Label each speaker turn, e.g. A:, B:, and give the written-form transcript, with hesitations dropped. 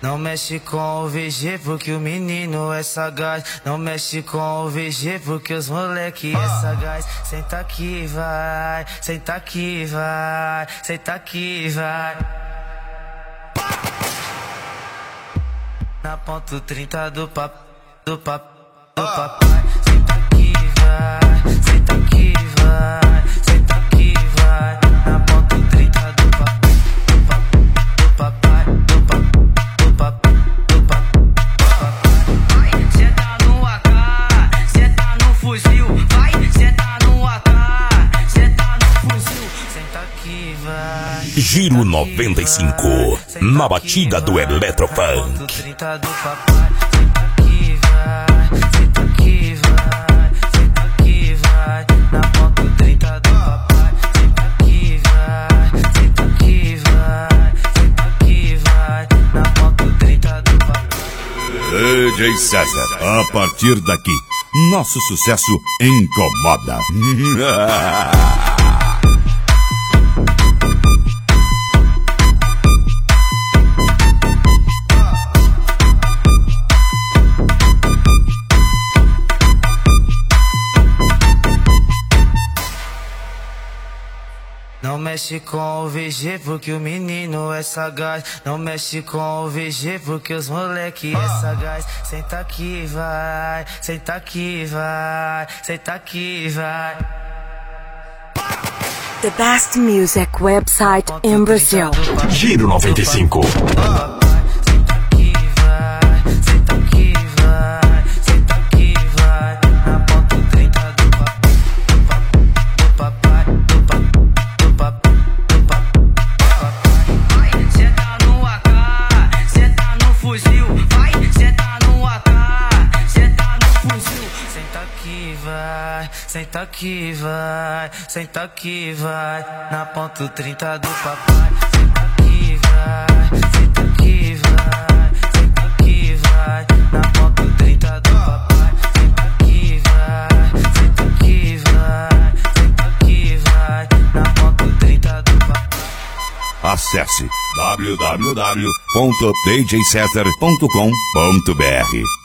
A: Não mexe com o VG porque o menino é sagaz. Não mexe com o VG porque os moleque é sagaz. Senta aqui, vai, senta aqui, vai, senta aqui, vai. Na ponto 30 do papai. Senta aqui, vai, senta aqui, vai, senta aqui, vai. Na ponto 30 do papai. Senta no AK, senta no fuzil. Vai, senta no AK, senta no fuzil. Senta aqui, vai.
B: Giro 95, na batida do Eletrofunk.
A: 30 do papai. Senta aqui, vai, senta aqui, vai, senta aqui, vai. Na ponto 30 do papai. Senta aqui, vai, senta aqui, vai, senta aqui, vai. Na ponto 30 do papai.
C: DJ César, a partir daqui, nosso sucesso incomoda.
A: Não mexe com o VG porque o menino é sagaz. Não mexe com o VG porque os moleque é sagaz. Senta aqui, vai, senta aqui, vai, senta aqui, vai.
D: The best music website in Brazil.
B: Giro 95.
A: Senta aqui, vai, senta aqui, vai. Na ponto 30 do papai. Senta aqui, vai, senta aqui, vai, senta aqui, vai. Na ponto 30 do papai. Senta aqui, vai, senta aqui, vai, senta aqui, vai. Na ponto 30 do papai.
C: Acesse www.djcesar.com.br